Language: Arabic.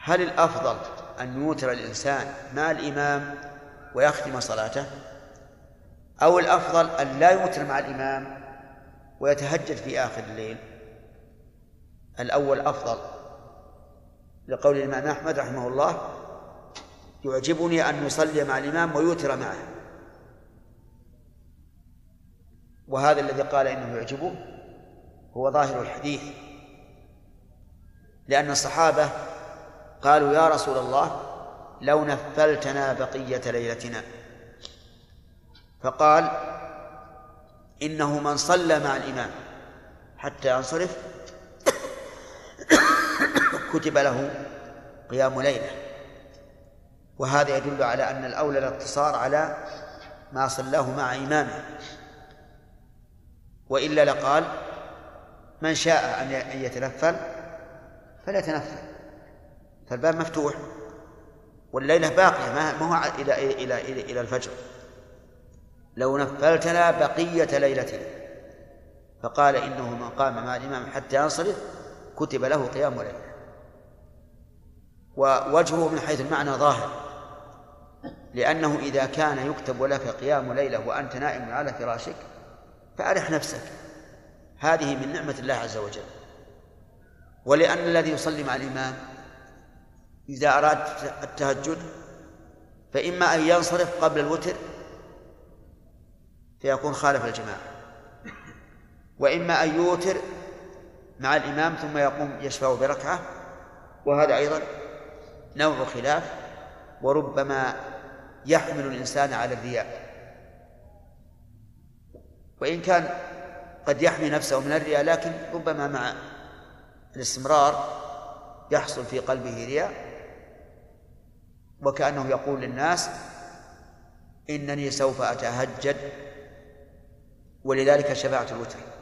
هل الأفضل أن يوتر الإنسان مع الإمام ويختم صلاته، أو الأفضل أن لا يوتر مع الإمام ويتهجد في آخر الليل؟ الأول أفضل، لقول الإمام أحمد رحمه الله: يعجبني أن يصلي مع الإمام ويوتر معه. وهذا الذي قال إنه يعجبه هو ظاهر الحديث، لأن الصحابة قالوا: يا رسول الله، لو نفلتنا بقية ليلتنا. فقال: إنه من صلى مع الإمام حتى ينصرف كتب له قيام ليلة. وهذا يدل على أن الأولى الاقتصار على ما صلاه مع إمامه، وإلا لقال: من شاء أن يتنفل فليتنفل، فالباب مفتوح والليلة باقية، ما هو إلى الفجر. لو نفلتنا بقية ليلتنا. فقال: إنه من قام مع الإمام حتى ينصرف كتب له قيام ليلة. ووجهه من حيث المعنى ظاهر، لأنه إذا كان يكتب لك قيام ليلة وأنت نائم على فراشك فأرح نفسك، هذه من نعمة الله عز وجل. ولأن الذي يصلي مع الإمام إذا أراد التهجد فإما أن ينصرف قبل الوتر فيكون خالف الجماعة، وإما أن يوتر مع الإمام ثم يقوم يشفع بركعة، وهذا أيضا نوع خلاف، وربما يحمل الإنسان على الرياء. وإن كان قد يحمي نفسه من الرياء، لكن ربما مع الاستمرار يحصل في قلبه رياء، وكأنه يقول للناس: إنني سوف أتهجد، ولذلك شفعت الوتر.